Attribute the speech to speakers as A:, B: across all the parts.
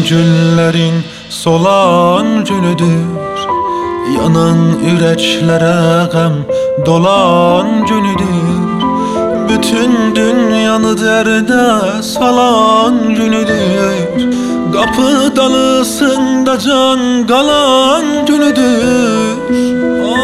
A: güllerin solan günüdür, yanan yüreklere gəm dolan günüdür. Bütün dünyanı derde salan günüdür, kapı dalısında can kalan günüdür.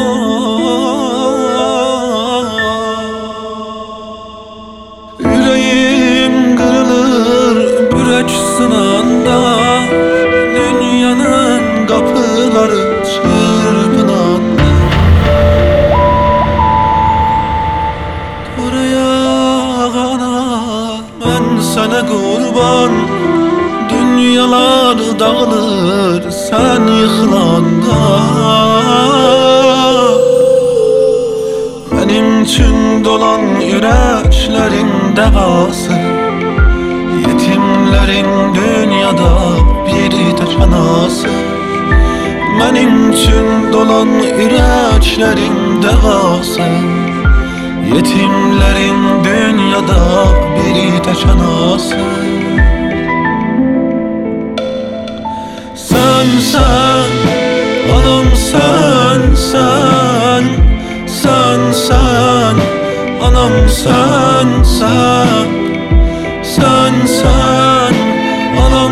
A: Yüreğim kırılır bürek sınanda, dünyanın kapıları çırpınanda. Ben sana kurban, dünyalar dağılır sen yıkılanda. Benim için dolan yüreklerin devası, yetimlerin dünyada bir tek anası. Benim için dolan yüreklerin devası, yetimlerin dünyada bir tek anası. Sen, anam sen, anam sen, anam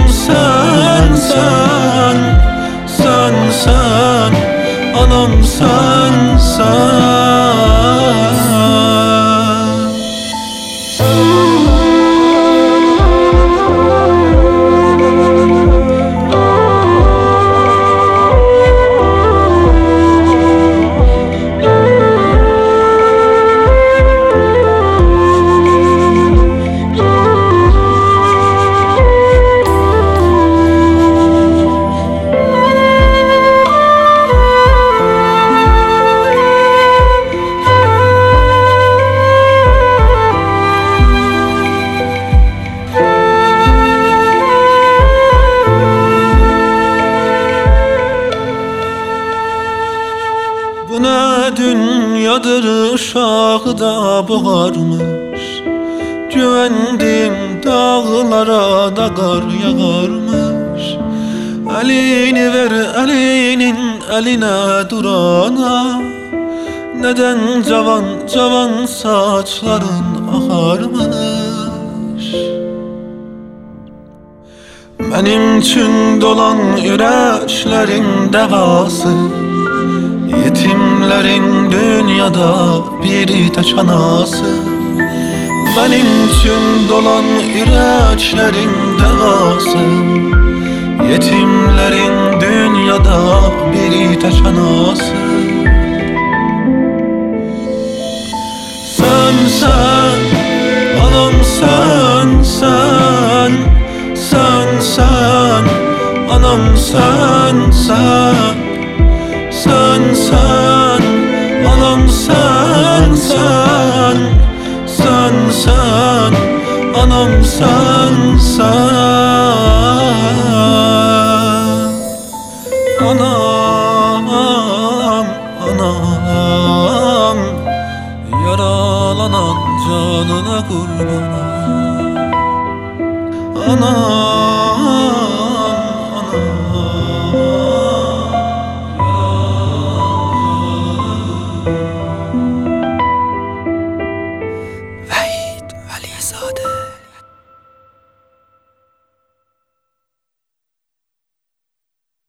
A: sen, anam sen. Bu ne dünyadır uşağı da boğarmış, güvendim dağlara da kar yağarmış. Elini ver elinin eline durana, neden cavan saçların ağarmış. Benim için dolan yüreklerin devası, yetimlerin dünyada bir tek anası. Benim için dolan yüreklerin devası, yetimlerin dünyada bir tek anası. Sen, anam sen, anam sen, anam sen, anam sen. Anam, yaralanan canına kurban. Anam.